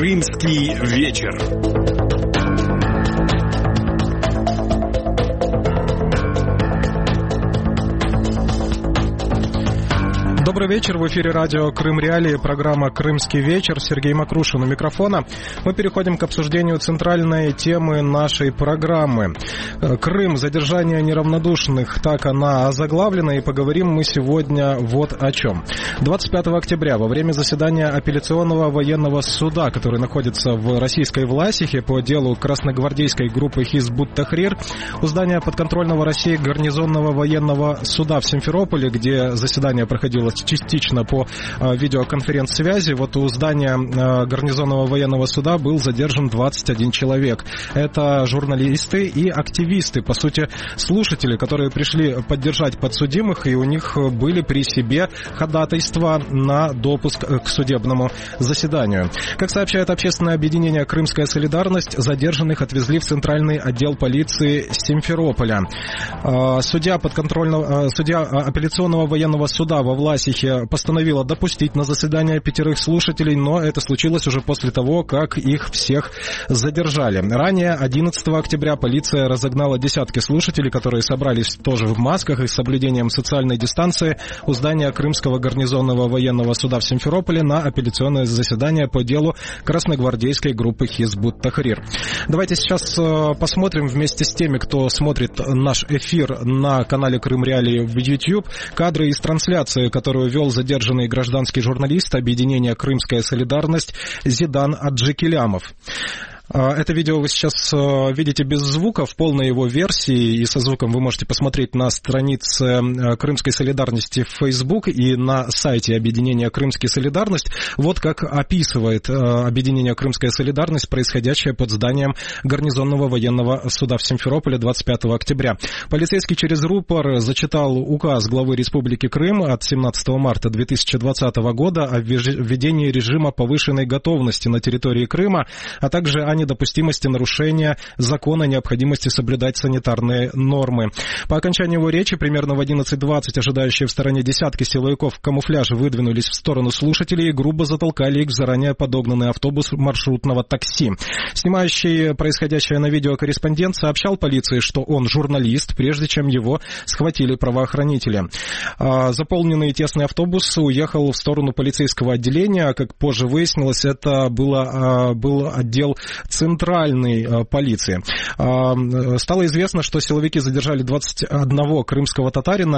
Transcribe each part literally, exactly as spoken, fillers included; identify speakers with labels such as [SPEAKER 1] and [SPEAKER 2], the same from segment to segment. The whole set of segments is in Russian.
[SPEAKER 1] Крымский вечер.
[SPEAKER 2] Добрый вечер, в эфире радио Крым Реалии, программа «Крымский вечер», Сергей Макрушин у микрофона. Мы переходим к обсуждению центральной темы нашей программы. Крым, задержание неравнодушных, так она озаглавлена, и поговорим мы сегодня вот о чем. двадцать пятого октября во время заседания апелляционного военного суда, который находится в российской Власихе по делу красногвардейской группы Хизб-ут-Тахрир, у здания подконтрольного России гарнизонного военного суда в Симферополе, где заседание проходило частично по э, видеоконференц-связи. Вот у здания э, гарнизонного военного суда был задержан двадцать один человек. Это журналисты и активисты, по сути, слушатели, которые пришли поддержать подсудимых, и у них были при себе ходатайства на допуск к судебному заседанию. Как сообщает общественное объединение «Крымская солидарность», задержанных отвезли в центральный отдел полиции Симферополя. Э, судья, подконтрольного, э, судья апелляционного военного суда во Власихе постановила допустить на заседание пятерых слушателей, но это случилось уже после того, как их всех задержали. Ранее, одиннадцатого октября, полиция разогнала десятки слушателей, которые собрались тоже в масках и с соблюдением социальной дистанции у здания Крымского гарнизонного военного суда в Симферополе на апелляционное заседание по делу красногвардейской группы Хизб-ут-Тахрир. Давайте сейчас посмотрим вместе с теми, кто смотрит наш эфир на канале Крым Реалии в YouTube, кадры из трансляции, которую вел задержанный гражданский журналист объединения «Крымская солидарность» Зидан Аджикелямов. Это видео вы сейчас видите без звука, в полной его версии, и со звуком вы можете посмотреть на странице Крымской солидарности в Facebook и на сайте объединения «Крымская солидарность». Вот как описывает объединение «Крымская солидарность» происходящее под зданием гарнизонного военного суда в Симферополе двадцать пятого октября. Полицейский через рупор зачитал указ главы Республики Крым от семнадцатого марта две тысячи двадцатого года о введении режима повышенной готовности на территории Крыма, а также о недопустимости нарушения закона, необходимости соблюдать санитарные нормы. По окончании его речи, примерно в одиннадцать двадцать, ожидающие в стороне десятки силовиков в камуфляже выдвинулись в сторону слушателей и грубо затолкали их в заранее подогнанный автобус маршрутного такси. Снимающий происходящее на видео корреспондент сообщал полиции, что он журналист, прежде чем его схватили правоохранители. Заполненный тесный автобус уехал в сторону полицейского отделения. Как позже выяснилось, это было, был отдел центральной полиции. Стало известно, что силовики задержали двадцать одного крымского татарина.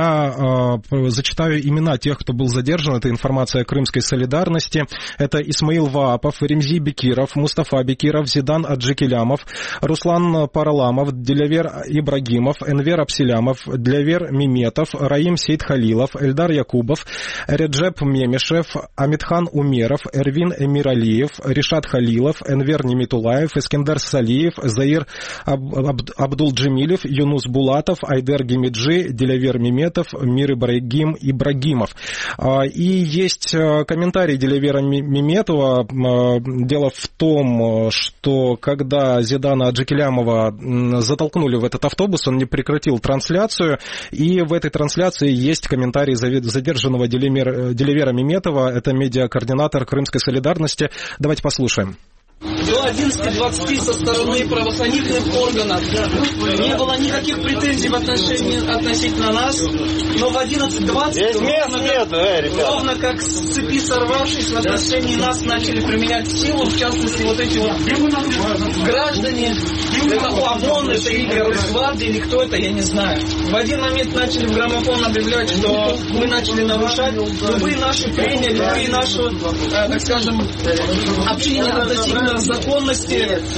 [SPEAKER 2] Я зачитаю имена тех, кто был задержан. Это информация Крымской солидарности. Это Исмаил Ваапов, Ремзи Бекиров, Мустафа Бекиров, Зидан Аджикелямов, Руслан Параламов, Дилявер Ибрагимов, Энвер Апсилямов, Дилявер Миметов, Раим Сейдхалилов, Эльдар Якубов, Реджеп Мемешев, Амитхан Умеров, Эрвин Эмиралиев, Ришат Халилов, Энвер Немитулаев, Искендер Салиев, Заир Аб- Абдул-Джемилев, Юнус Булатов, Айдер Гемиджи, Дилявер Миметов, Мир Ибрагим Ибрагимов. И есть комментарий Дилявера Миметова. Дело в том, что когда Зидана Аджикелямова затолкнули в этот автобус, он не прекратил трансляцию, и в этой трансляции есть комментарий задержанного Дилявера Миметова, это медиакоординатор Крымской солидарности. Давайте послушаем.
[SPEAKER 3] До одиннадцати двадцати со стороны правоохранительных органов не было никаких претензий в отношении, относительно нас, но в одиннадцать двадцать ровно, ровно как с цепи сорвавшись, в отношении нас начали применять силу, в частности вот эти вот граждане, это ОМОН, это или Росгвардия, или кто это, я не знаю. В один момент начали в граммофон объявлять, что мы начали нарушать любые наши прения, любые наши, э, так скажем, общения относительно законности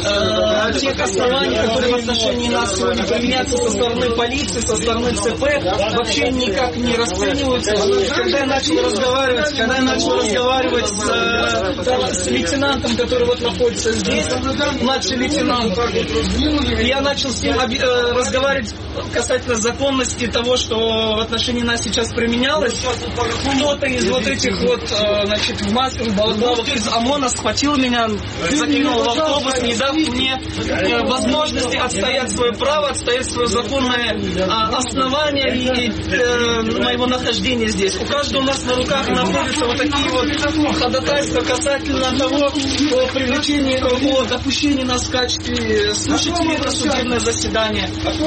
[SPEAKER 3] э, тех оснований, которые в отношении нас сегодня применяются со стороны полиции, со стороны ЦП, вообще никак не расцениваются. Когда я начал разговаривать, когда я начал разговаривать с, э, с лейтенантом, который вот находится здесь, младший лейтенант, я начал с ним э, разговаривать касательно законности того, что в отношении нас сейчас применялось. Кто-то из вот этих вот, э, значит, в масках, в балаклавах из ОМОНа схватил меня, закинул закинул в автобус, не дав мне э, возможности отстоять свое право, отстоять свое законное э, основание и э, моего нахождения здесь. У каждого у нас на руках находятся вот такие вот ходатайства касательно того, о привлечении, о допущении нас в качестве слушателей на судебное заседание.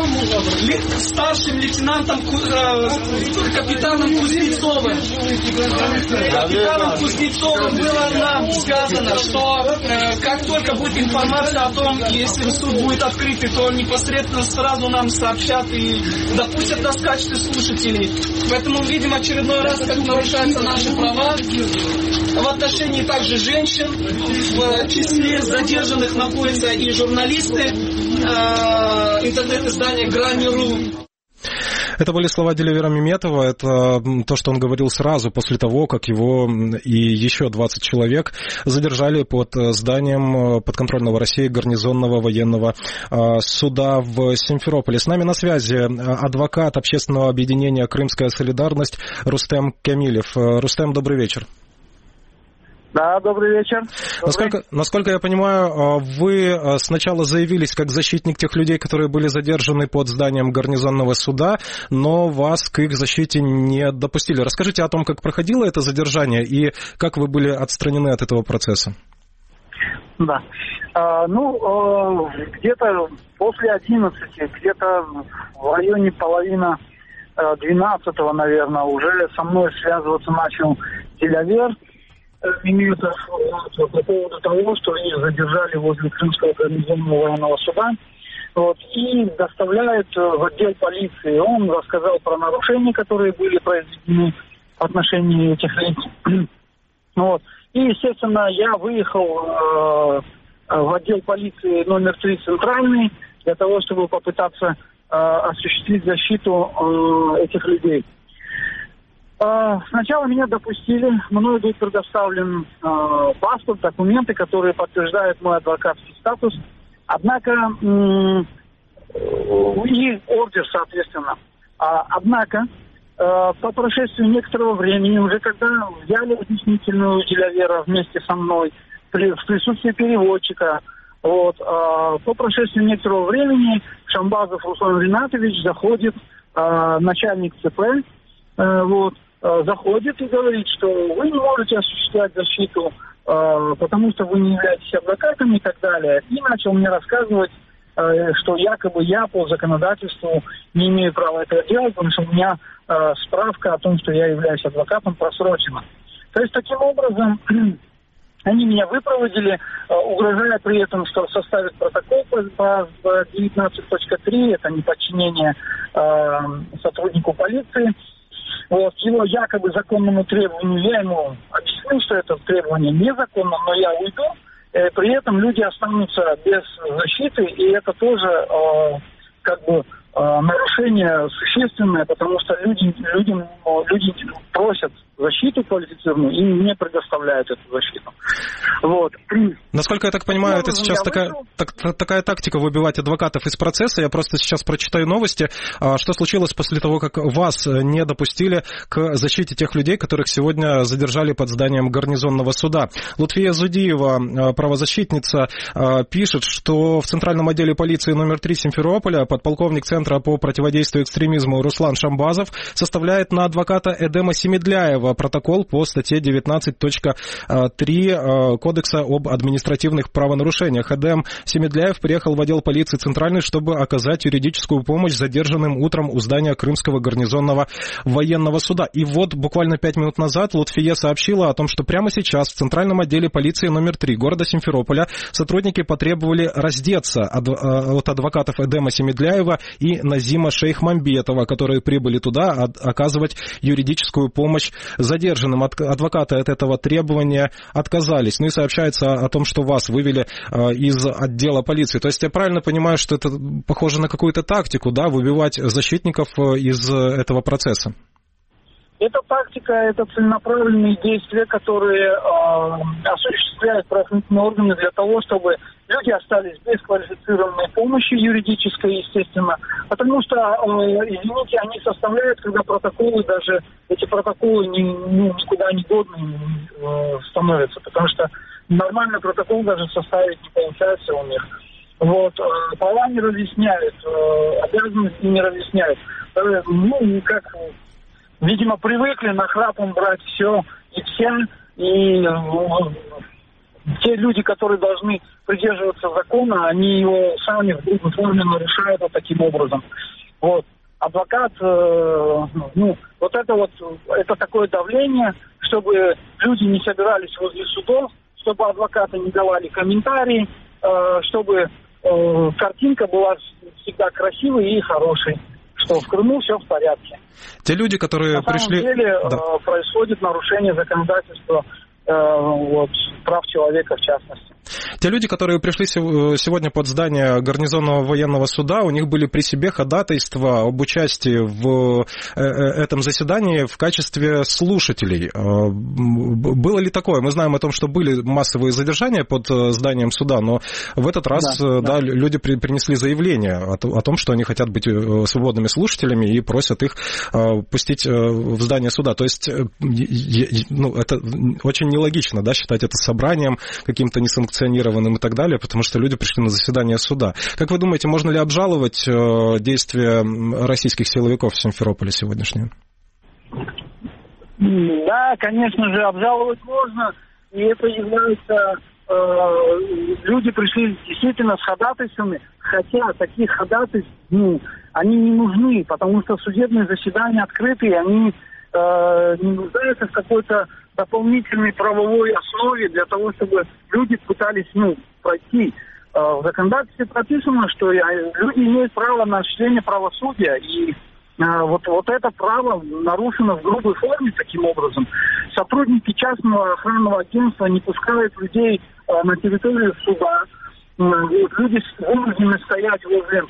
[SPEAKER 3] Старшим лейтенантом, капитаном Кузнецовым. Капитаном Кузнецовым было нам сказано, что э, как только будет информация о том, если суд будет открытый, то непосредственно сразу нам сообщат и допустят нас в качестве слушателей. Поэтому мы видим очередной раз, как нарушаются наши права в отношении также женщин. В числе задержанных находятся и журналисты э, интернет-издания Грани.ру.
[SPEAKER 2] Это были слова Диливера Меметова. Это то, что он говорил сразу после того, как его и еще двадцать человек задержали под зданием подконтрольного России гарнизонного военного суда в Симферополе. С нами на связи адвокат общественного объединения «Крымская солидарность» Рустем Камилев. Рустем, добрый вечер.
[SPEAKER 1] Да, добрый вечер. Добрый.
[SPEAKER 2] Насколько, насколько я понимаю, вы сначала заявились как защитник тех людей, которые были задержаны под зданием гарнизонного суда, но вас к их защите не допустили. Расскажите о том, как проходило это задержание и как вы были отстранены от этого процесса.
[SPEAKER 1] Да. А, ну, а, где-то после одиннадцати, где-то в районе половины двенадцатого, наверное, уже со мной связываться начал Телявер. Имеют информацию по поводу того, что их задержали возле Крымского гарнизонного военного суда, вот, и доставляют в отдел полиции. Он рассказал про нарушения, которые были произведены в отношении этих лиц. Вот. И, естественно, я выехал э, в отдел полиции номер три центральный для того, чтобы попытаться э, осуществить защиту э, этих людей. Сначала меня допустили, мною был предоставлен э, паспорт, документы, которые подтверждают мой адвокатский статус, однако э, и ордер, соответственно. А, однако э, по прошествии некоторого времени, уже когда взяли объяснительную Телявера вместе со мной, при, в присутствии переводчика, вот, э, по прошествии некоторого времени Шамбазов Руслан Ринатович заходит, э, начальник ЦП, э, вот, заходит и говорит, что вы не можете осуществлять защиту, э, потому что вы не являетесь адвокатом и так далее. И начал мне рассказывать, э, что якобы я по законодательству не имею права этого делать, потому что у меня э, справка о том, что я являюсь адвокатом, просрочена. То есть таким образом они меня выпроводили, э, угрожая при этом, что составят протокол по, по девятнадцать точка три, это неподчинение э, сотруднику полиции. Вот, его якобы законному требованию, я ему объяснил, что это требование незаконно, но я уйду, э, при этом люди останутся без защиты, и это тоже э, как бы э, нарушение существенное, потому что люди, людям, люди просят защиту квалифицированную и не предоставляют эту защиту. Вот.
[SPEAKER 2] Насколько я так понимаю, это сейчас такая, так, такая тактика выбивать адвокатов из процесса. Я просто сейчас прочитаю новости. Что случилось после того, как вас не допустили к защите тех людей, которых сегодня задержали под зданием гарнизонного суда? Лутфия Зудиева, правозащитница, пишет, что в Центральном отделе полиции номер три Симферополя подполковник Центра по противодействию экстремизму Руслан Шамбазов составляет на адвоката Эдема Семедляева протокол по статье девятнадцать точка три Кодекса об административных правонарушениях. Эдем Семедляев приехал в отдел полиции Центральный, чтобы оказать юридическую помощь задержанным утром у здания Крымского гарнизонного военного суда. И вот буквально пять минут назад Лутфия сообщила о том, что прямо сейчас в Центральном отделе полиции номер три города Симферополя сотрудники потребовали раздеться от адвокатов Эдема Семедляева и Назима Шейхмамбетова, которые прибыли туда оказывать юридическую помощь задержанным. Адвокаты от этого требования отказались. Ну и сообщается о том, что вас вывели из отдела полиции. То есть я правильно понимаю, что это похоже на какую-то тактику, да, выбивать защитников из этого процесса?
[SPEAKER 1] Это тактика, это целенаправленные действия, которые э, осуществляют правоохранительные органы для того, чтобы люди остались без квалифицированной помощи юридической, естественно, потому что, э, извините, они составляют, когда протоколы, даже эти протоколы не, ну, никуда не годны э, становятся, потому что нормальный протокол даже составить не получается у них. Вот, права не разъясняют, обязанности не разъясняют. Ну, как, видимо, привыкли нахрапом брать все и вся, и ну, те люди, которые должны придерживаться закона, они его сами в грубой форме нарушают вот таким образом. Вот. Адвокат, ну, вот это вот, это такое давление, чтобы люди не собирались возле судов, чтобы адвокаты не давали комментарии, чтобы картинка была всегда красивой и хорошей, что в Крыму все в порядке.
[SPEAKER 2] Те люди, которые
[SPEAKER 1] На
[SPEAKER 2] пришли...
[SPEAKER 1] самом деле
[SPEAKER 2] да.
[SPEAKER 1] происходит нарушение законодательства, вот, прав человека в частности.
[SPEAKER 2] Те люди, которые пришли сегодня под здание гарнизонного военного суда, у них были при себе ходатайства об участии в этом заседании в качестве слушателей. Было ли такое? Мы знаем о том, что были массовые задержания под зданием суда, но в этот раз да, да, да. люди принесли заявление о том, что они хотят быть свободными слушателями и просят их пустить в здание суда. То есть ну, это очень нелогично, да, считать это собранием каким-то несанкционированным и так далее, потому что люди пришли на заседание суда. Как вы думаете, можно ли обжаловать э, действия российских силовиков в Симферополе сегодняшние?
[SPEAKER 1] Да, конечно же, обжаловать можно, и это является... Э, люди пришли действительно с ходатайствами, хотя таких ходатайств, ну, они не нужны, потому что судебные заседания открытые, они э, не нуждаются в какой-то дополнительной правовой основе для того, чтобы люди пытались, ну, пройти. В законодательстве прописано, что люди имеют право на осуществление правосудия, и вот, вот это право нарушено в грубой форме таким образом. Сотрудники частного охранного агентства не пускают людей на территорию суда. Люди вынуждены стоять возле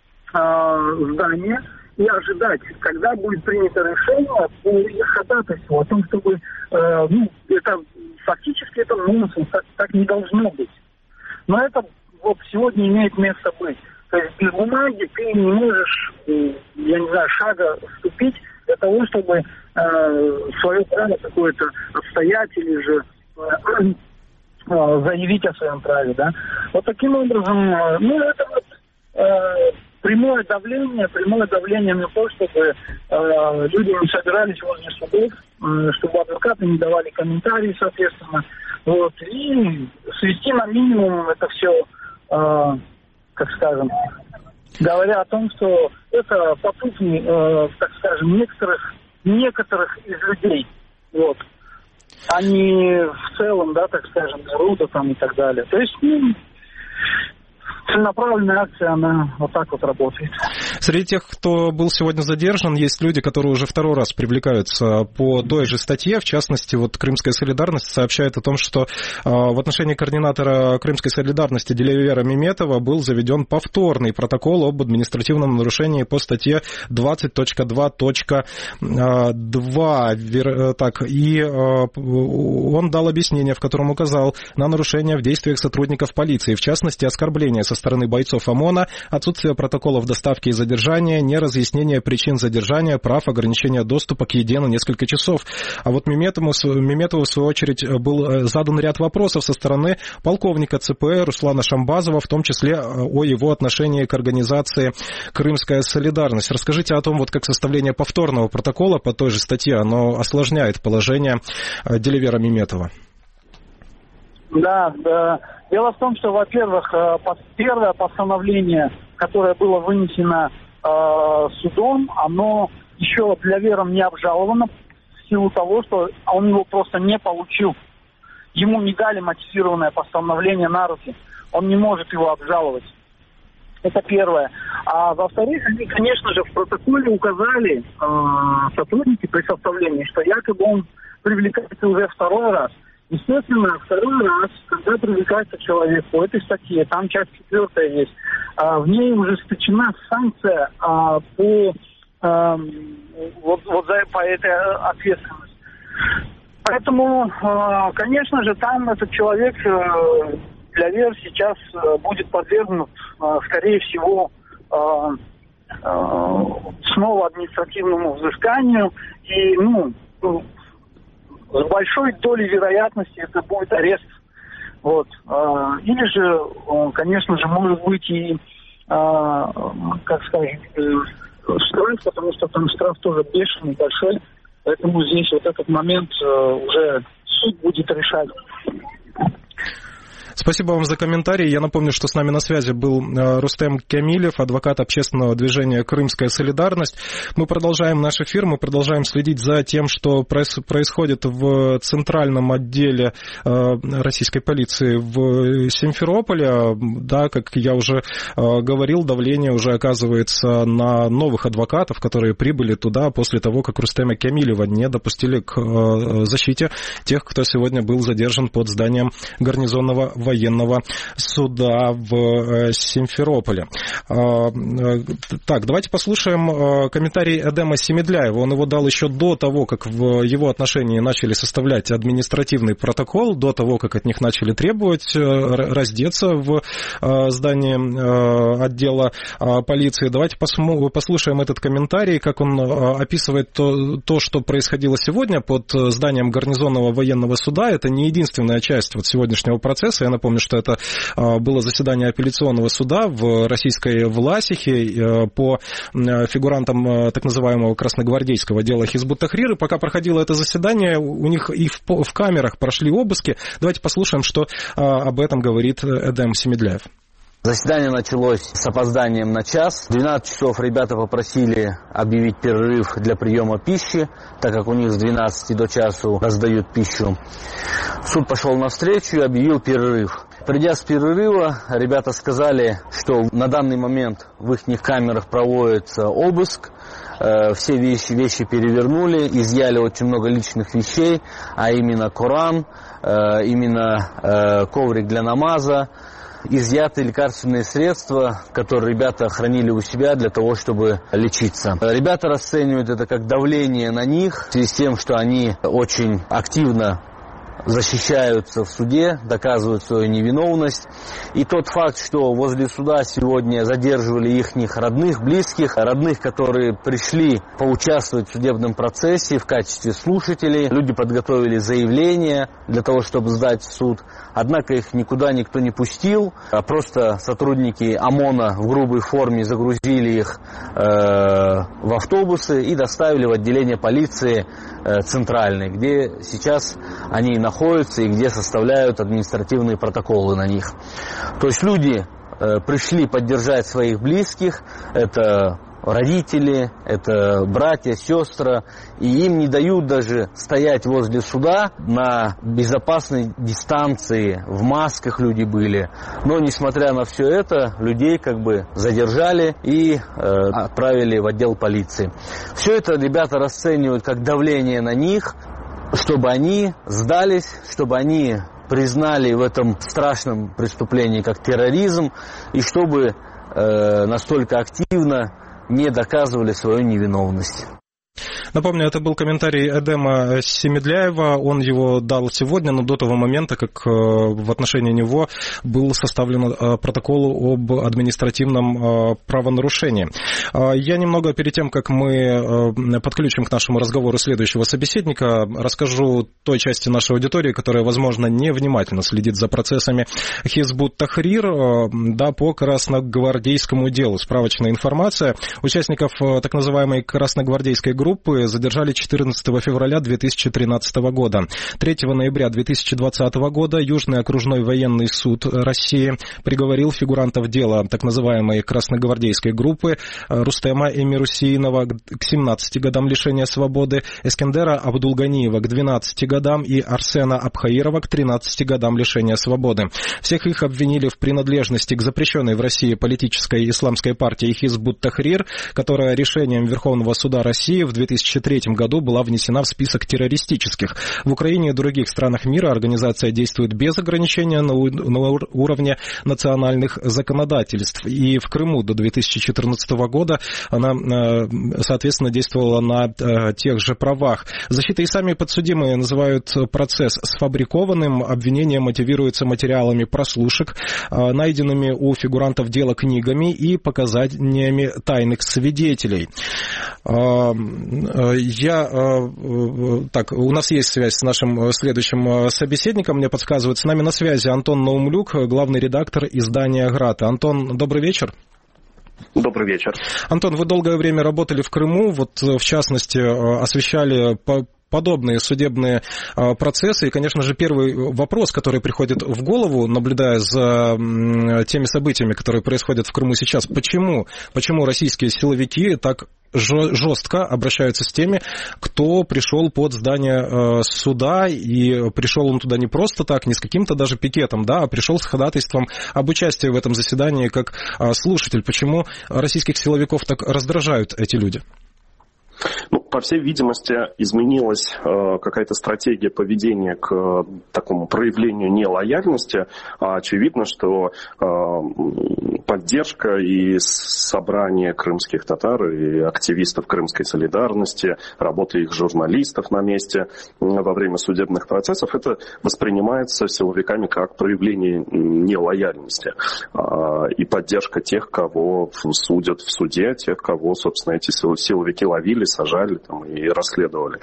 [SPEAKER 1] здания и ожидать, когда будет принято решение по их ходатайству о том, чтобы, э, ну, это фактически это нонсенс, так, так не должно быть. Но это вот сегодня имеет место быть. То есть без бумаги ты не можешь, я не знаю, шага вступить для того, чтобы э, свое право какое-то отстоять или же э, э, заявить о своем праве, да. Вот таким образом, э, ну, это вот э, прямое давление, прямое давление на то, чтобы э, люди не собирались возле судов, э, чтобы адвокаты не давали комментарии, соответственно. Вот, и свести на минимум это все, э, как скажем, говоря о том, что это попытки, э, так скажем, некоторых, некоторых из людей, вот, а не в целом, да, так скажем, народа там и так далее. То есть, ну, целенаправленная акция, она вот так вот работает.
[SPEAKER 2] Среди тех, кто был сегодня задержан, есть люди, которые уже второй раз привлекаются по той же статье. В частности, вот Крымская солидарность сообщает о том, что в отношении координатора Крымской солидарности Диливера Меметова был заведен повторный протокол об административном нарушении по статье двадцать точка два точка два. Так, и он дал объяснение, в котором указал на нарушение в действиях сотрудников полиции, в частности, оскорбление со стороны бойцов ОМОНа, отсутствие протоколов доставки и задержания, неразъяснение причин задержания, прав, ограничения доступа к еде на несколько часов. А вот Меметову, Меметову, в свою очередь, был задан ряд вопросов со стороны полковника ЦП Руслана Шамбазова, в том числе о его отношении к организации «Крымская солидарность». Расскажите о том, вот как составление повторного протокола по той же статье, оно осложняет положение Диливера Меметова.
[SPEAKER 1] Да, да. Дело в том, что, во-первых, первое постановление, которое было вынесено э, судом, оно еще Диливером не обжаловано в силу того, что он его просто не получил. Ему не дали мотивированное постановление на руки. Он не может его обжаловать. Это первое. А во-вторых, они, конечно же, в протоколе указали э, сотрудники при составлении, что якобы он привлекается уже второй раз. Естественно, второй раз, когда привлекается человек по этой статье, там часть четвертая есть, а, в ней ужесточена санкция а, по, а, вот, вот за, по этой ответственности. Поэтому, а, конечно же, там этот человек, Диливер, сейчас а, будет подвергнут, а, скорее всего, а, а, снова административному взысканию и, ну, с большой долей вероятности это будет арест Вот. Или же, конечно же, может быть и, как сказать, штраф, потому что там штраф тоже бешеный, большой. Поэтому здесь вот этот момент уже суд будет решать.
[SPEAKER 2] Спасибо вам за комментарий. Я напомню, что с нами на связи был Рустем Камилев, адвокат общественного движения «Крымская солидарность». Мы продолжаем наш эфир, мы продолжаем следить за тем, что происходит в центральном отделе российской полиции в Симферополе. Да, как я уже говорил, давление уже оказывается на новых адвокатов, которые прибыли туда после того, как Рустема Камилева не допустили к защите тех, кто сегодня был задержан под зданием гарнизонного военного суда в Симферополе. Так, давайте послушаем комментарий Эдема Семедляева. Он его дал еще до того, как в его отношении начали составлять административный протокол, до того, как от них начали требовать раздеться в здании отдела полиции. Давайте послушаем этот комментарий, как он описывает то, то, что происходило сегодня под зданием гарнизонного военного суда. Это не единственная часть вот сегодняшнего процесса. Я напомню, что это было заседание апелляционного суда в российской Власихе по фигурантам так называемого красногвардейского дела Хизбут Тахрир. И пока проходило это заседание, у них и в, в камерах прошли обыски. Давайте послушаем, что об этом говорит Эдем Семедляев.
[SPEAKER 4] Заседание началось с опозданием на час. В двенадцать часов ребята попросили объявить перерыв для приема пищи, так как у них с двенадцати до часу раздают пищу. Суд пошел навстречу и объявил перерыв. Придя с перерыва, ребята сказали, что на данный момент в их камерах проводится обыск. Все вещи, вещи перевернули, изъяли очень много личных вещей, а именно Коран, именно коврик для намаза. Изъяты лекарственные средства, которые ребята хранили у себя для того, чтобы лечиться. Ребята расценивают это как давление на них, в связи с тем, что они очень активно защищаются в суде, доказывают свою невиновность. И тот факт, что возле суда сегодня задерживали их родных, близких, родных, которые пришли поучаствовать в судебном процессе в качестве слушателей. Люди подготовили заявление для того, чтобы сдать в суд. Однако их никуда никто не пустил, а просто сотрудники ОМОНа в грубой форме загрузили их э, в автобусы и доставили в отделение полиции э, центральной, где сейчас они находятся и где составляют административные протоколы на них. То есть люди э, пришли поддержать своих близких, это родители, это братья, сестры, и им не дают даже стоять возле суда на безопасной дистанции, в масках люди были. Но, несмотря на все это, людей как бы задержали и э, отправили в отдел полиции. Все это ребята расценивают как давление на них, чтобы они сдались, чтобы они признали в этом страшном преступлении как терроризм, и чтобы э, настолько активно не доказывали свою невиновность.
[SPEAKER 2] Напомню, это был комментарий Эдема Семедляева. Он его дал сегодня, но до того момента, как в отношении него был составлен протокол об административном правонарушении. Я немного перед тем, как мы подключим к нашему разговору следующего собеседника, расскажу той части нашей аудитории, которая, возможно, невнимательно следит за процессами Хизбут Тахрир, да, по красногвардейскому делу. Справочная информация. Участников так называемой красногвардейской группы задержали четырнадцатого февраля две тысячи тринадцатого года. третьего ноября две тысячи двадцатого года Южный окружной военный суд России приговорил фигурантов дела так называемой красногвардейской группы Рустема Эмирусиинова к семнадцати годам лишения свободы, Эскендера Абдулганиева к двенадцати годам и Арсена Абхаирова к тринадцати годам лишения свободы. Всех их обвинили в принадлежности к запрещенной в России политической исламской партии Хизбут Тахрир, которая решением Верховного суда России в две тысячи третьем году была внесена в список террористических. В Украине и других странах мира организация действует без ограничения на, у- на уровне национальных законодательств. И в Крыму до две тысячи четырнадцатого года она, соответственно, действовала на тех же правах. Защита и сами подсудимые называют процесс сфабрикованным. Обвинение мотивируется материалами прослушек, найденными у фигурантов дела книгами и показаниями тайных свидетелей. Я, так, у нас есть связь с нашим следующим собеседником, мне подсказывают. С нами на связи Антон Наумлюк, главный редактор издания «Грата». Антон, добрый вечер.
[SPEAKER 5] Добрый вечер.
[SPEAKER 2] Антон, вы долгое время работали в Крыму, вот в частности освещали по подобные судебные процессы. И, конечно же, первый вопрос, который приходит в голову, наблюдая за теми событиями, которые происходят в Крыму сейчас, почему, почему российские силовики так жестко обращаются с теми, кто пришел под здание суда, и пришел он туда не просто так, не с каким-то даже пикетом, да, а пришел с ходатайством об участии в этом заседании как слушатель. Почему российских силовиков так раздражают эти люди?
[SPEAKER 5] Ну, по всей видимости, изменилась э, какая-то стратегия поведения к э, такому проявлению нелояльности. А очевидно, что э, поддержка и собрание крымских татар и активистов крымской солидарности, работа их журналистов на месте во время судебных процессов, это воспринимается силовиками как проявление нелояльности. Э, и поддержка тех, кого судят в суде, тех, кого, собственно, эти силовики ловили, сажали там, и расследовали.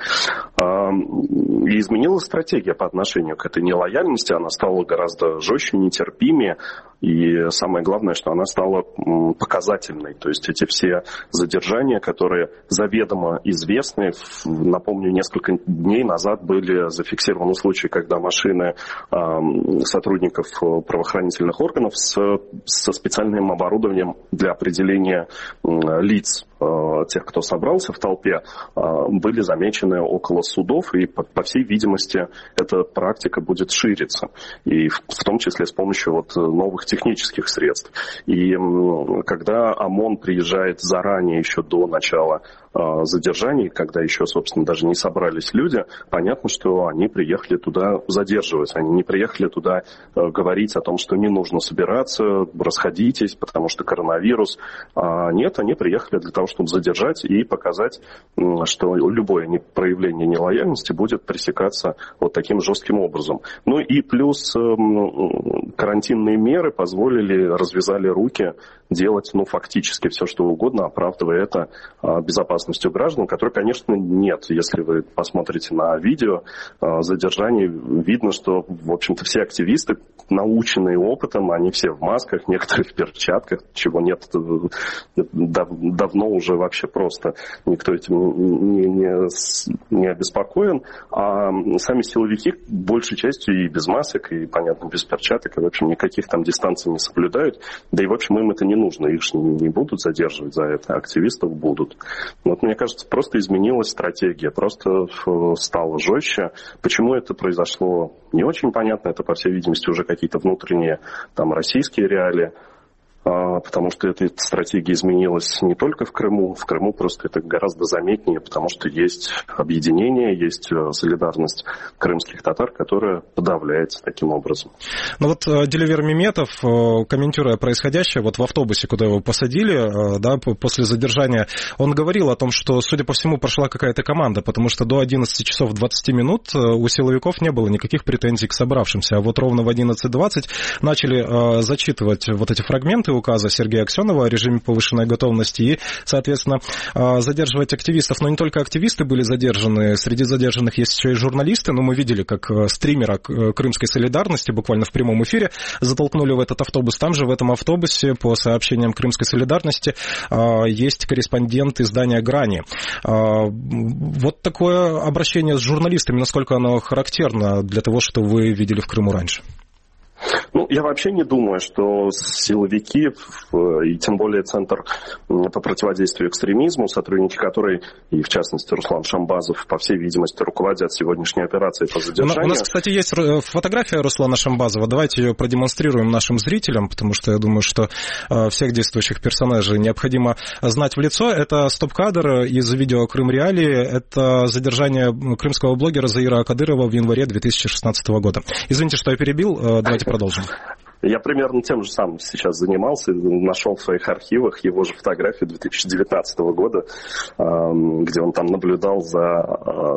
[SPEAKER 5] И изменилась стратегия по отношению к этой нелояльности. Она стала гораздо жестче, нетерпимее. И самое главное, что она стала показательной. То есть эти все задержания, которые заведомо известны, напомню, несколько дней назад были зафиксированы случаи, когда машины сотрудников правоохранительных органов с, со специальным оборудованием для определения лиц тех, кто собрался в толпе, были замечены около судов, и, по всей видимости, эта практика будет шириться, и в том числе с помощью вот новых технических средств. И когда ОМОН приезжает заранее, еще до начала задержаний, когда еще, собственно, даже не собрались люди, понятно, что они приехали туда задерживать. Они не приехали туда говорить о том, что не нужно собираться, расходитесь, потому что коронавирус. А нет, они приехали для того, чтобы задержать и показать, что любое проявление нелояльности будет пресекаться вот таким жестким образом. Ну и плюс карантинные меры позволили, развязали руки делать, ну, фактически все, что угодно, оправдывая это безопасностью граждан, которой, конечно, нет. Если вы посмотрите на видео задержаний, видно, что, в общем-то, все активисты, наученные опытом, они все в масках, некоторые в перчатках, чего нет дав- давно уже вообще просто. Никто этим не, не, не обеспокоен. А сами силовики большей частью и без масок, и, понятно, без перчаток, и, в общем, никаких там дистанций не соблюдают. Да и, в общем, им это не нужно. Их же не будут задерживать за это, активистов будут. Вот, мне кажется, просто изменилась стратегия, просто стало жестче. Почему это произошло, не очень понятно. Это, по всей видимости, уже какие-то внутренние там российские реалии. Потому что эта стратегия изменилась не только в Крыму. В Крыму просто это гораздо заметнее, потому что есть объединение, есть солидарность крымских татар, которая подавляется таким образом.
[SPEAKER 2] Ну вот Деливер Меметов, комментируя происходящее, вот в автобусе, куда его посадили, да, после задержания, он говорил о том, что, судя по всему, прошла какая-то команда, потому что до одиннадцати часов двадцати минут у силовиков не было никаких претензий к собравшимся. А вот ровно в одиннадцать двадцать начали зачитывать вот эти фрагменты указа Сергея Аксенова о режиме повышенной готовности и, соответственно, задерживать активистов. Но не только активисты были задержаны, среди задержанных есть еще и журналисты, но мы видели, как стримера крымской солидарности буквально в прямом эфире затолкнули в этот автобус. Там же в этом автобусе, по сообщениям крымской солидарности, есть корреспондент издания «Грани». Вот такое обращение с журналистами, насколько оно характерно для того, что вы видели в Крыму раньше?
[SPEAKER 5] Ну, я вообще не думаю, что силовики, и тем более Центр по противодействию экстремизму, сотрудники которой, и в частности Руслан Шамбазов, по всей видимости, руководят сегодняшней операцией по задержанию.
[SPEAKER 2] У нас, кстати, есть фотография Руслана Шамбазова. Давайте ее продемонстрируем нашим зрителям, потому что я думаю, что всех действующих персонажей необходимо знать в лицо. Это стоп-кадр из видео «Крым Реалии». Это задержание крымского блогера Заира Акадырова в январе две тысячи шестнадцатого года. Извините, что я перебил. Давайте продолжим.
[SPEAKER 5] Я примерно тем же самым сейчас занимался, нашел в своих архивах его же фотографию две тысячи девятнадцатого года, где он там наблюдал за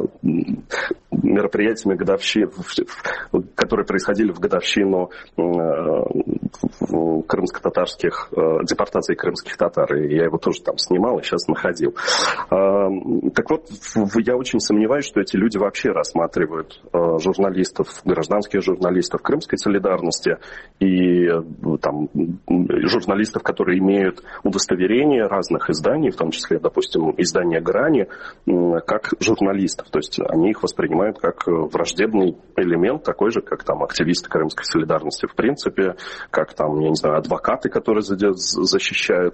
[SPEAKER 5] мероприятиями годовщины, которые происходили в годовщину крымско-татарских, депортации крымских татар, и я его тоже там снимал и сейчас находил. Так вот, я очень сомневаюсь, что эти люди вообще рассматривают журналистов, гражданских журналистов Крымской солидарности и там, журналистов, которые имеют удостоверение разных изданий, в том числе, допустим, издание «Грани», как журналистов. То есть они их воспринимают как враждебный элемент, такой же, как там активисты Крымской солидарности в принципе, как там, я не знаю, адвокаты, которые защищают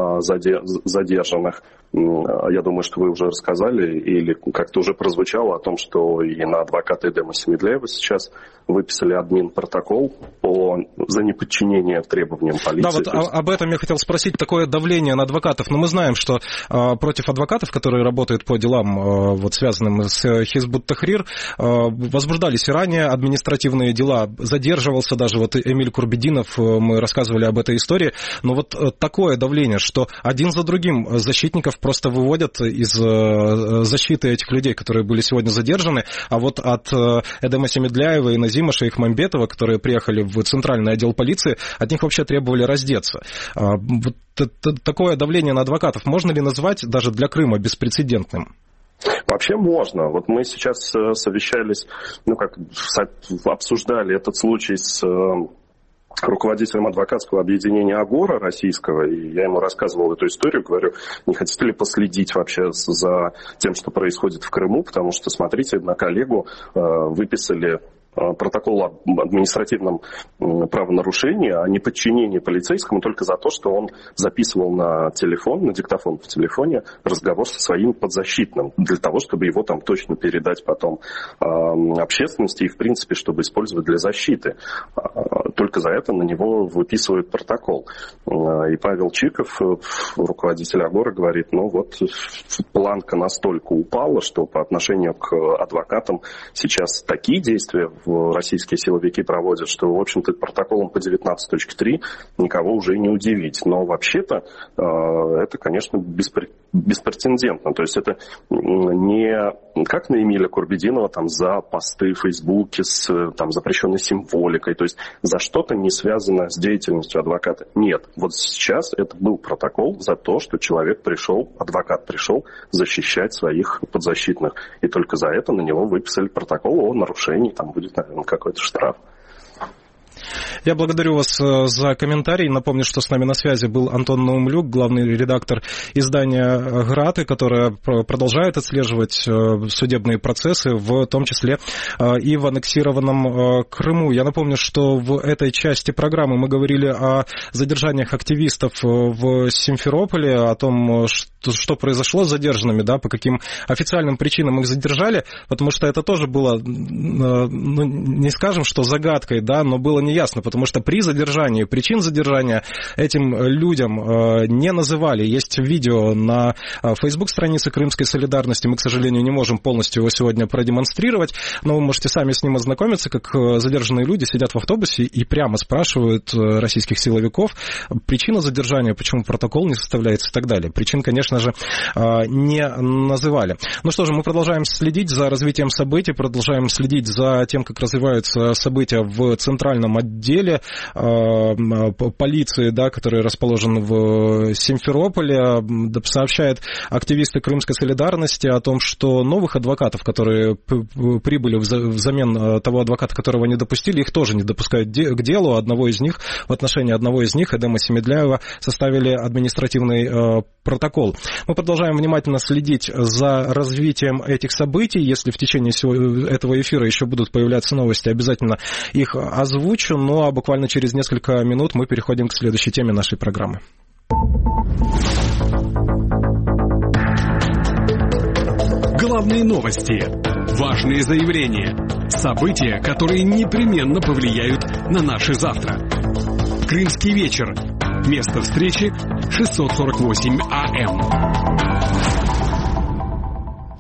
[SPEAKER 5] задержанных. Я думаю, что вы уже рассказали или как-то уже прозвучало о том, что и на адвоката Эдема Семедляева сейчас выписали админ-протокол по, за неподчинение требованиям полиции.
[SPEAKER 2] Да, вот есть... об этом я хотел спросить. Такое давление на адвокатов. Но мы знаем, что э, против адвокатов, которые работают по делам, э, вот, связанным с Хизбут Тахрир, э, возбуждались и ранее административные дела. Задерживался даже вот Эмиль Курбединов, э, мы рассказывали об этой истории. Но вот э, такое давление, что один за другим защитников просто выводят из э, защиты этих людей, которые были сегодня задержаны. А вот от э, Эдема Семедляева и Назима Шейхмамбетова, которые приехали в центральный отдел полиции, от них вообще требовали раздеться. А, вот такое давление на адвокатов можно ли назвать даже для Крыма беспрецедентным?
[SPEAKER 5] Вообще можно. Вот мы сейчас совещались, ну как, обсуждали этот случай с руководителем адвокатского объединения «Агора» российского, и я ему рассказывал эту историю, говорю, не хотите ли последить вообще за тем, что происходит в Крыму, потому что, смотрите, на коллегу выписали протокол об административном правонарушении, о неподчинении полицейскому только за то, что он записывал на телефон, на диктофон в телефоне разговор со своим подзащитным, для того, чтобы его там точно передать потом э, общественности и, в принципе, чтобы использовать для защиты. Только за это на него выписывают протокол. И Павел Чиков, руководитель Агора, говорит, ну вот планка настолько упала, что по отношению к адвокатам сейчас такие действия российские силовики проводят, что, в общем-то, протоколом по девятнадцать точка три никого уже не удивить. Но вообще-то это, конечно, беспрецедентно. То есть это не как на Эмиля Курбединова там, за посты в Фейсбуке с там, запрещенной символикой, то есть за что-то не связано с деятельностью адвоката. Нет, вот сейчас это был протокол за то, что человек пришел, адвокат пришел защищать своих подзащитных. И только за это на него выписали протокол о нарушении, там будет, наверное, какой-то штраф.
[SPEAKER 2] Я благодарю вас за комментарий. Напомню, что с нами на связи был Антон Наумлюк, главный редактор издания «Граты», которое продолжает отслеживать судебные процессы, в том числе и в аннексированном Крыму. Я напомню, что в этой части программы мы говорили о задержаниях активистов в Симферополе, о том, что, что произошло с задержанными, да, по каким официальным причинам их задержали, потому что это тоже было, ну, не скажем, что загадкой, да, но было неясно, потому что при задержании, причин задержания этим людям не называли. Есть видео на Facebook-странице Крымской солидарности, мы, к сожалению, не можем полностью его сегодня продемонстрировать, но вы можете сами с ним ознакомиться, как задержанные люди сидят в автобусе и прямо спрашивают российских силовиков причину задержания, почему протокол не составляется и так далее. Причин, конечно же, не называли. Ну что же, мы продолжаем следить за развитием событий, продолжаем следить за тем, как развиваются события в центральном отделе полиции, да, который расположен в Симферополе. Сообщают активисты Крымской солидарности о том, что новых адвокатов, которые прибыли взамен того адвоката, которого не допустили, их тоже не допускают к делу. Одного из них, в отношении одного из них, Эдема Семедляева, составили административный протокол. Мы продолжаем внимательно следить за развитием этих событий. Если в течение этого эфира еще будут появляться новости, обязательно их озвучу. Ну а буквально через несколько минут мы переходим к следующей теме нашей программы.
[SPEAKER 6] Главные новости, важные заявления, события, которые непременно повлияют на наше завтра. Крымский вечер. Место встречи шестьсот сорок восемь АМ.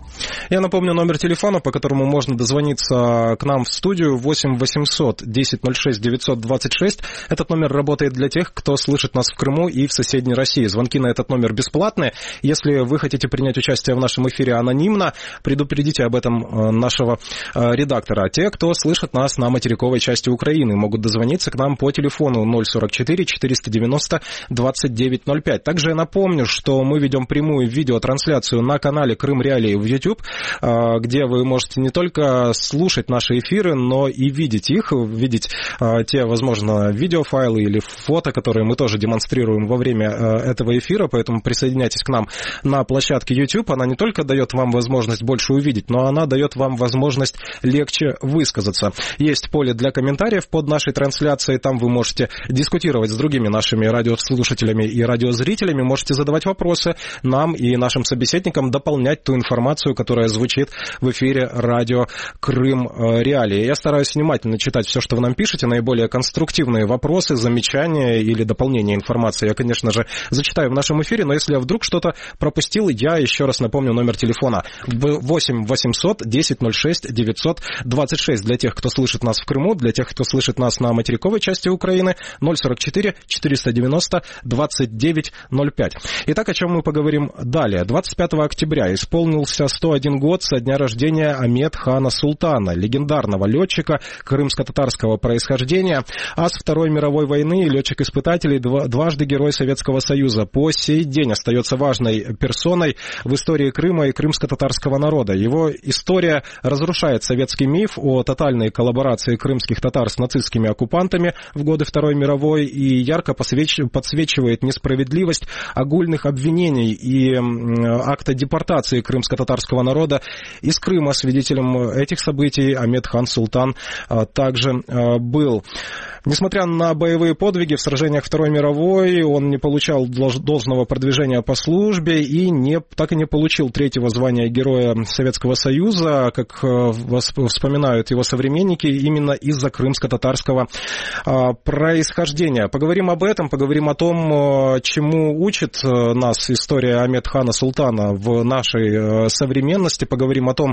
[SPEAKER 2] Я напомню номер телефона, по которому можно дозвониться к нам в студию, восемь восемьсот десять ноль шесть девятьсот двадцать шесть. Этот номер работает для тех, кто слышит нас в Крыму и в соседней России. Звонки на этот номер бесплатные. Если вы хотите принять участие в нашем эфире анонимно, предупредите об этом нашего редактора. А те, кто слышит нас на материковой части Украины, могут дозвониться к нам по телефону ноль сорок четыре четыреста девяносто двадцать девять ноль пять. Также я напомню, что мы ведем прямую видеотрансляцию на канале Крым Реалии в YouTube, где вы можете не только слушать наши эфиры, но и видеть их, видеть те, возможно, видеофайлы или фото, которые мы тоже демонстрируем во время этого эфира, поэтому присоединяйтесь к нам на площадке YouTube. Она не только дает вам возможность больше увидеть, но она дает вам возможность легче высказаться. Есть поле для комментариев под нашей трансляцией, там вы можете дискутировать с другими нашими радиослушателями и радиозрителями, можете задавать вопросы нам и нашим собеседникам, дополнять ту информацию, которая звучит в эфире радио Крым Реалии. Я стараюсь внимательно читать все, что вы нам пишете, наиболее конструктивные вопросы, замечания или дополнение информации я, конечно же, зачитаю в нашем эфире, но если я вдруг что-то пропустил, я еще раз напомню номер телефона восемь восемьсот десять ноль шесть девятьсот двадцать шесть для тех, кто слышит нас в Крыму, для тех, кто слышит нас на материковой части Украины, ноль сорок четыре четыреста девяносто двадцать девять ноль пять. Итак, о чем мы поговорим далее. двадцать пятого октября исполнился сто один год со дня рождения Ахмед хана Султана, легендарного летчика крымско-татарского происхождения, ас Второй мировой войны, летчик-испытатель, дважды Герой Советского Союза. По сей день остается важной персоной в истории Крыма и крымско-татарского народа. Его история разрушает советский миф о тотальной коллаборации крымских татар с нацистскими оккупантами в годы Второй мировой и ярко подсвечивает несправедливость огульных обвинений и акта депортации крымско-татарского народа из Крыма. Свидетелем этих событий Ахмед хан Султан также был. Несмотря на боевые подвиги в сражениях Второй мировой, он не получал должного продвижения по службе и не, так и не получил третьего звания Героя Советского Союза, как вспоминают его современники, именно из-за крымско-татарского происхождения. Поговорим об этом, поговорим о том, чему учит нас история Ахмед хана Султана в нашей современности, поговорим о том,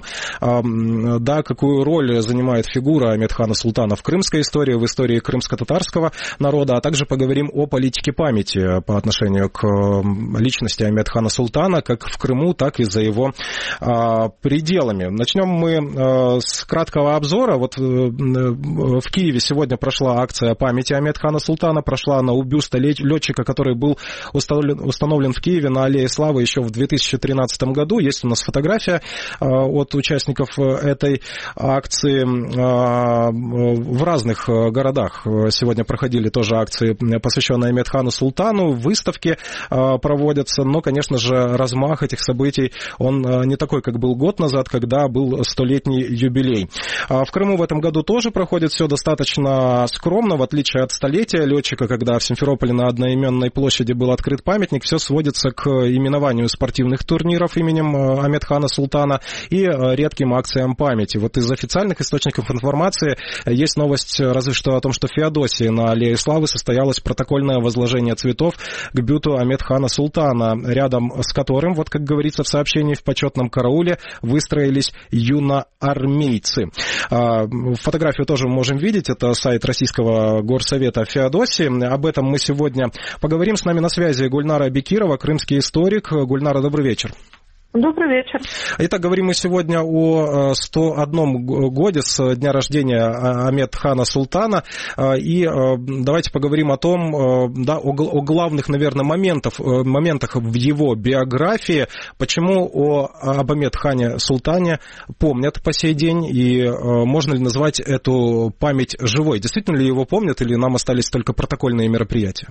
[SPEAKER 2] да, какую роль занимает фигура Ахмед хана Султана в крымской истории, в истории крымско-татарского народа, а также поговорим о политике памяти по отношению к личности Ахмед хана Султана, как в Крыму, так и за его а, пределами. Начнем мы а, с краткого обзора. Вот а, в Киеве сегодня прошла акция памяти Ахмед хана Султана, прошла она у бюста летчика, который был установлен, установлен в Киеве на Аллее Славы еще в две тысячи тринадцатом году. Есть у нас фотография а, от участников этой акции а, в разных городах. Сегодня проходили тоже акции, посвященные Ахмед хану Султану, выставки э, проводятся, но, конечно же, размах этих событий, он э, не такой, как был год назад, когда был столетний юбилей. А в Крыму в этом году тоже проходит все достаточно скромно, в отличие от столетия летчика, когда в Симферополе на одноименной площади был открыт памятник, все сводится к именованию спортивных турниров именем Ахмед хана Султана и э, редким акциям памяти. Вот из официальных источников информации есть новость разве что о том, что в Феодосии на Аллее Славы состоялось протокольное возложение цветов к бюсту Ахмед хана Султана, рядом с которым, вот как говорится в сообщении, в почетном карауле выстроились юноармейцы. Фотографию тоже мы можем видеть, это сайт Российского горсовета Феодосии. Об этом мы сегодня поговорим. С нами на связи Гульнара Бекирова, крымский историк. Гульнара, добрый вечер.
[SPEAKER 7] Добрый вечер.
[SPEAKER 2] Итак, говорим мы сегодня о сто одном годе с дня рождения Ахмед хана Султана. И давайте поговорим о том, да, о, о главных, наверное, моментах, моментах в его биографии. Почему о, об Ахмед хане Султане помнят по сей день, и можно ли назвать эту память живой? Действительно ли его помнят, или нам остались только протокольные мероприятия?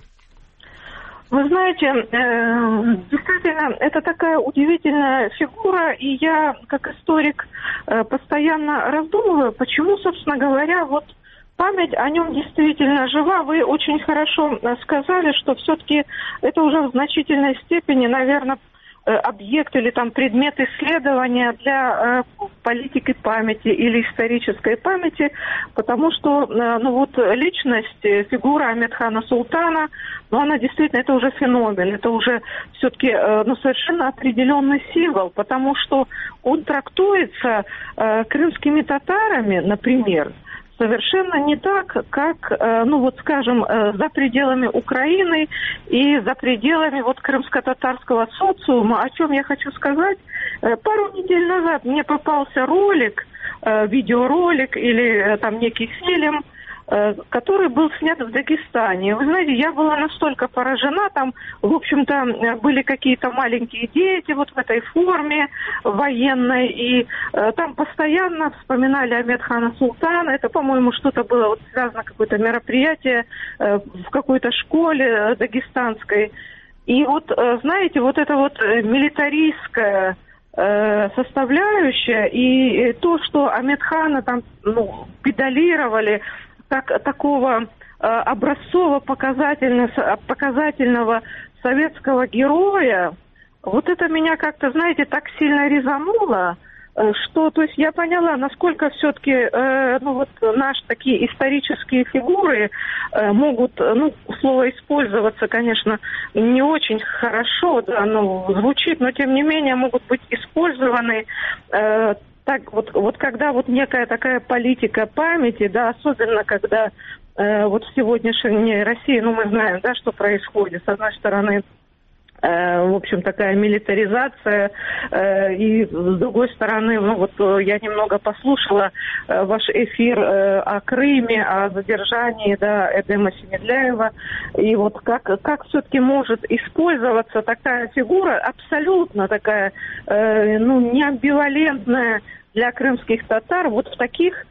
[SPEAKER 7] Вы знаете, э, действительно, это такая удивительная фигура, и я, как историк, э, постоянно раздумываю, почему, собственно говоря, вот память о нем действительно жива. Вы очень хорошо сказали, что все-таки это уже в значительной степени, наверное, объект или там предмет исследования для э, политики памяти или исторической памяти, потому что, э, ну вот, личность, фигура Ахмедхана Султана, ну, она действительно, это уже феномен, это уже все-таки, э, ну, совершенно определенный символ, потому что он трактуется э, крымскими татарами, например, совершенно не так, как, ну вот скажем, за пределами Украины и за пределами вот крымско-татарского социума. О чем я хочу сказать? Пару недель назад мне попался ролик, видеоролик или там некий фильм, который был снят в Дагестане. Вы знаете, я была настолько поражена, там, в общем-то, были какие-то маленькие дети вот в этой форме военной, и э, там постоянно вспоминали Ахмедхана Султана. Это, по-моему, что-то было вот связано, какое-то мероприятие э, в какой-то школе э, дагестанской. И вот, э, знаете, вот это вот милитаристская э, составляющая, и то, что Ахмедхана там, ну, педалировали, как такого э, образцово-показательного показательного советского героя, вот это меня как-то, знаете, так сильно резануло, э, что, то есть я поняла, насколько все-таки, э, ну вот наши такие исторические фигуры э, могут, ну, слово использоваться, конечно, не очень хорошо, да, ну, звучит, но тем не менее могут быть использованы э, Так вот, вот когда вот некая такая политика памяти, да, особенно когда э, вот в сегодняшней России, ну, мы знаем, да, что происходит. С одной стороны, э, в общем, такая милитаризация, э, и с другой стороны, ну, вот я немного послушала э, ваш эфир э, о Крыме, о задержании, да, Эдема Семедляева, и вот как, как все-таки может использоваться такая фигура, абсолютно такая, э, ну, неамбивалентная для крымских татар, вот в таких,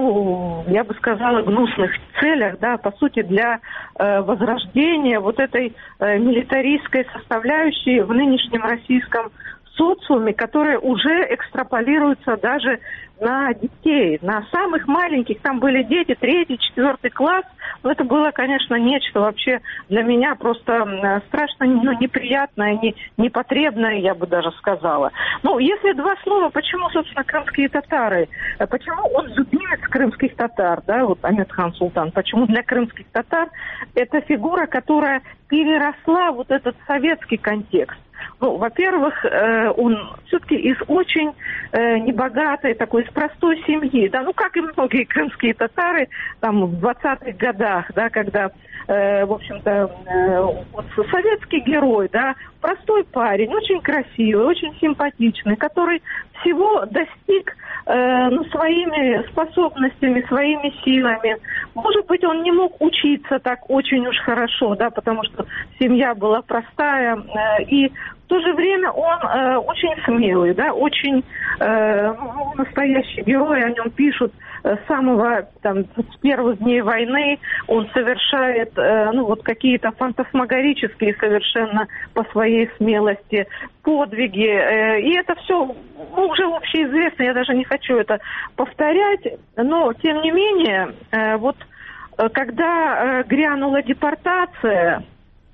[SPEAKER 7] ну, я бы сказала, гнусных целях, да, по сути, для э, возрождения вот этой э, милитаристской составляющей в нынешнем российском социуме, которая уже экстраполируется даже на детей, на самых маленьких. Там были дети, третий, четвертый класс. Но это было, конечно, нечто вообще для меня просто страшно, ну, неприятное, не, непотребное, я бы даже сказала. Ну, если два слова, почему, собственно, крымские татары? Почему он любимец крымских татар, да, вот Ахмедхан Султан? Почему для крымских татар это фигура, которая переросла вот этот советский контекст? Ну, во-первых, он все-таки из очень небогатой, такой, из простой семьи, да, ну, как и многие крымские татары, там, в двадцатых годах, да, когда, в общем-то, вот, советский герой, да, простой парень, очень красивый, очень симпатичный, который всего достиг, ну, своими способностями, своими силами. Может быть, он не мог учиться так очень уж хорошо, да, потому что семья была простая, и в то же время он э, очень смелый, да, очень э, ну, настоящий герой, о нем пишут э, с самого, там, с первых дней войны. Он совершает, э, ну, вот какие-то фантасмагорические совершенно по своей смелости подвиги, э, и это все, ну, уже общеизвестно, я даже не хочу это повторять, но, тем не менее, э, вот, э, когда э, грянула депортация,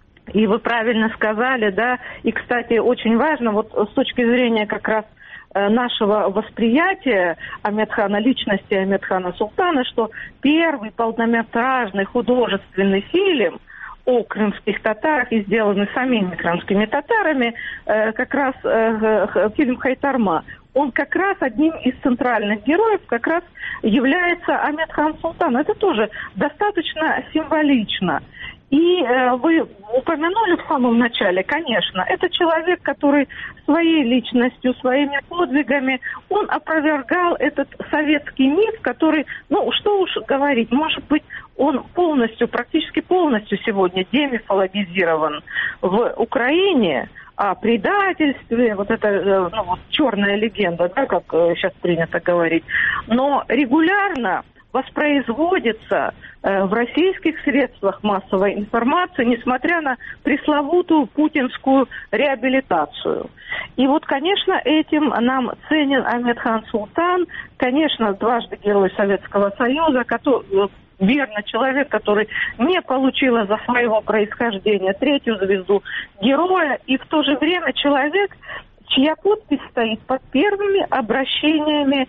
[SPEAKER 7] и вы правильно сказали, да, и, кстати, очень важно, вот с точки зрения как раз нашего восприятия Ахмедхана, личности Ахмедхана Султана, что первый полнометражный художественный фильм о крымских татарах и сделанный самими крымскими татарами, как раз фильм «Хайтарма», он как раз одним из центральных героев как раз является Ахмедхан Султан. Это тоже достаточно символично. И э, вы упомянули в самом начале, конечно, это человек, который своей личностью, своими подвигами, он опровергал этот советский миф, который, ну, что уж говорить, может быть, он полностью, практически полностью сегодня демифологизирован в Украине, о предательстве, вот это, ну, вот черная легенда, да, как сейчас принято говорить. Но регулярно воспроизводится э, в российских средствах массовой информации, несмотря на пресловутую путинскую реабилитацию. И вот, конечно, этим нам ценен Ахмедхан Султан, конечно, дважды Герой Советского Союза, который... Верно, человек, который не получил за своего происхождения третью звезду героя, и в то же время человек, чья подпись стоит под первыми обращениями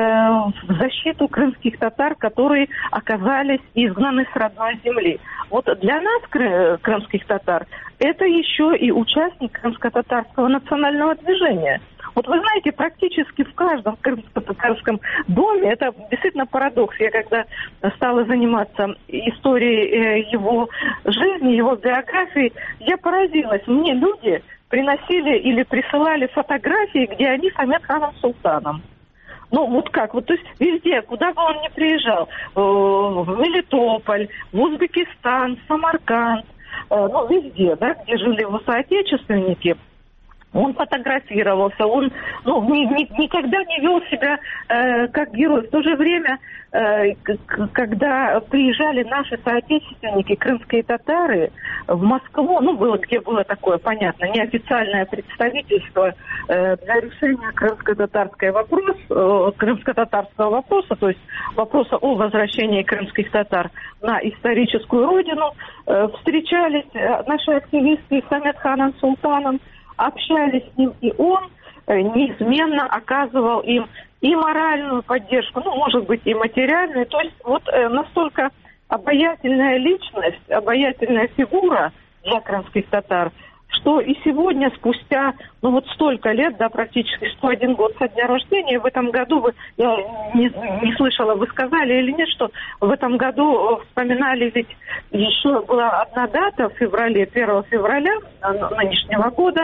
[SPEAKER 7] э, в защиту крымских татар, которые оказались изгнаны с родной земли. Вот для нас, кры- крымских татар, это еще и участник крымско-татарского национального движения. Вот вы знаете, практически в каждом крымско-татарском доме, это действительно парадокс, я когда стала заниматься историей его жизни, его биографии, я поразилась. Мне люди приносили или присылали фотографии, где они с Ахмедханом Султаном. Ну, вот как, вот, то есть везде, куда бы он ни приезжал, в Мелитополь, в Узбекистан, в Самарканд, ну, везде, да, где жили его соотечественники, он фотографировался, он ну, ни, ни, никогда не вел себя э, как герой. В то же время, э, к- когда приезжали наши соотечественники, крымские татары, в Москву, ну, было, где было такое, понятно, неофициальное представительство э, для решения крымско-татарского вопроса, э, крымско-татарского вопроса, то есть вопроса о возвращении крымских татар на историческую родину, э, встречались наши активисты с Ахмедханом Султаном, общались с ним, и он э, неизменно оказывал им и моральную поддержку, ну, может быть, и материальную. То есть вот э, настолько обаятельная личность, обаятельная фигура для крымских татар, что и сегодня, спустя, ну, вот столько лет, да, практически сто один год со дня рождения, в этом году, вы, я не, не слышала, вы сказали или нет, что в этом году вспоминали, ведь еще была одна дата в феврале, первого февраля нынешнего года,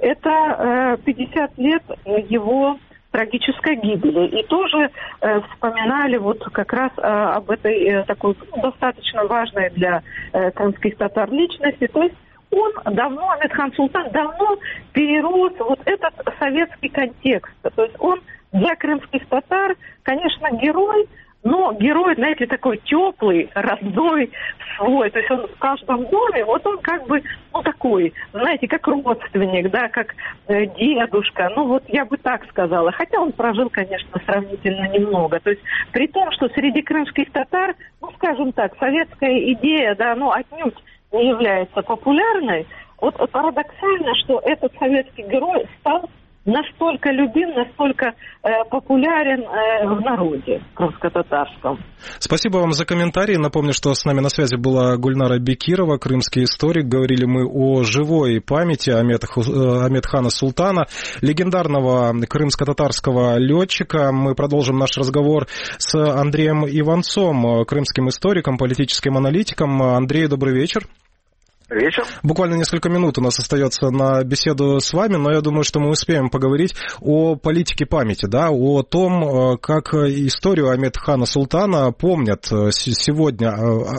[SPEAKER 7] это э, пятьдесят лет его трагической гибели. И тоже э, вспоминали вот как раз э, об этой э, такой ну, достаточно важной для э, крымских татар личности, то есть он давно, Ахмедхан Султан, давно перерос вот этот советский контекст. То есть он для крымских татар, конечно, герой, но герой, знаете, такой теплый, родной, свой. То есть он в каждом доме, вот он как бы, ну, такой, знаете, как родственник, да, как э, дедушка. Ну, вот я бы так сказала. Хотя он прожил, конечно, сравнительно немного. То есть при том, что среди крымских татар, ну, скажем так, советская идея, да, ну, отнюдь не является популярной, вот парадоксально, что этот советский герой стал настолько любим, настолько э, популярен э, в народе крымско-татарском.
[SPEAKER 2] Спасибо вам за комментарий. Напомню, что с нами на связи была Гульнара Бекирова, крымский историк. Говорили мы о живой памяти Ахмедхана Султана, легендарного крымско-татарского летчика. Мы продолжим наш разговор с Андреем Иванцом, крымским историком, политическим аналитиком. Андрей, добрый вечер.
[SPEAKER 8] Вечер.
[SPEAKER 2] Буквально несколько минут у нас остается на беседу с вами, но я думаю, что мы успеем поговорить о политике памяти, да, о том, как историю Ахмедхана Султана помнят сегодня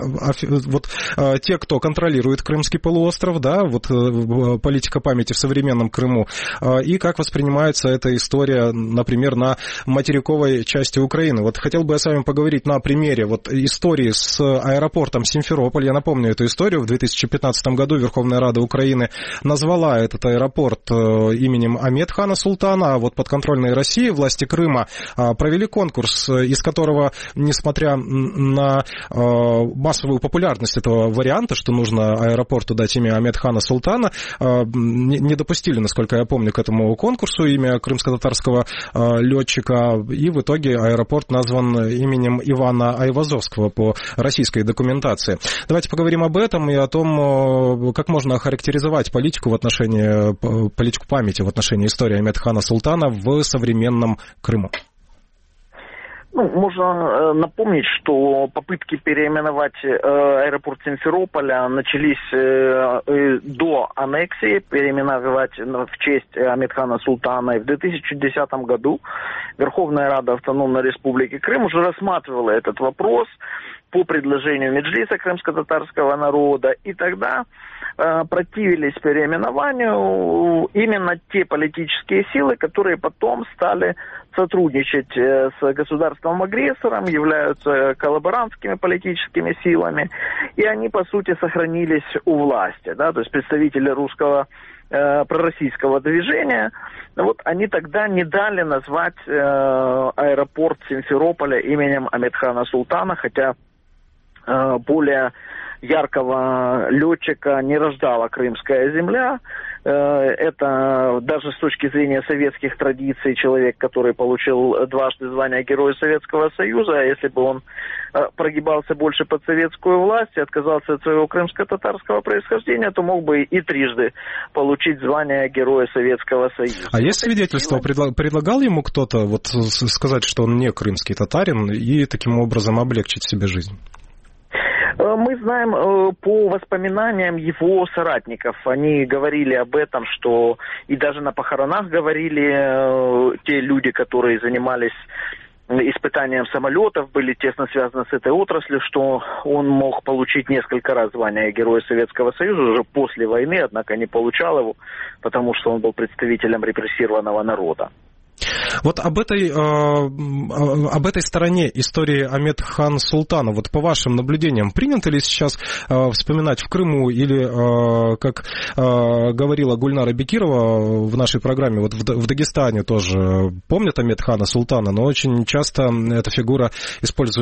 [SPEAKER 2] вот те, кто контролирует Крымский полуостров, да, вот политика памяти в современном Крыму, и как воспринимается эта история, например, на материковой части Украины. Вот хотел бы я с вами поговорить на примере вот истории с аэропортом Симферополь. Я напомню эту историю. В две тысячи пятнадцатом году Верховная Рада Украины назвала этот аэропорт именем Ахмедхана Султана, а вот подконтрольной России власти Крыма провели конкурс, из которого, несмотря на массовую популярность этого варианта, что нужно аэропорту дать имя Ахмедхана Султана, не допустили, насколько я помню, к этому конкурсу имя крымско-татарского летчика, и в итоге аэропорт назван именем Ивана Айвазовского по российской документации. Давайте поговорим об этом и о том, как можно охарактеризовать политику в отношении, политику памяти в отношении истории Ахмедхана Султана в современном Крыму.
[SPEAKER 8] Ну, можно напомнить, что попытки переименовать аэропорт Симферополя начались до аннексии, переименовать в честь Ахмедхана Султана. И в две тысячи десятом году Верховная Рада Автономной Республики Крым уже рассматривала этот вопрос. по предложению Меджлиса крымско-татарского народа. И тогда э, противились переименованию именно те политические силы, которые потом стали сотрудничать э, с государством-агрессором, являются коллаборантскими политическими силами. И они, по сути, сохранились у власти. Да? То есть представители русского э, пророссийского движения, вот они тогда не дали назвать э, аэропорт Симферополя именем Амедхана Султана, хотя э, более яркого летчика не рождала Крымская земля. Э, это даже с точки зрения советских традиций человек, который получил дважды звание Героя Советского Союза, а если бы он э, прогибался больше под советскую власть и отказался от своего крымско-татарского происхождения, то мог бы и трижды получить звание Героя Советского Союза.
[SPEAKER 2] А есть свидетельство? Предла- предлагал ему кто-то вот сказать, что он не крымский татарин, и таким образом облегчить себе жизнь?
[SPEAKER 8] Мы знаем по воспоминаниям его соратников, они говорили об этом, что и даже на похоронах говорили те люди, которые занимались испытанием самолетов, были тесно связаны с этой отраслью, что он мог получить несколько раз звание Героя Советского Союза уже после войны, однако не получал его, потому что он был представителем репрессированного народа.
[SPEAKER 2] Вот об этой, э, об этой стороне истории Амедхан Султана, вот по вашим наблюдениям, принято ли сейчас э, вспоминать в Крыму или, э, как э, говорила Гульнара Бекирова в нашей программе, вот в, в Дагестане тоже помнят Амедхана Султана, но очень часто эта фигура используется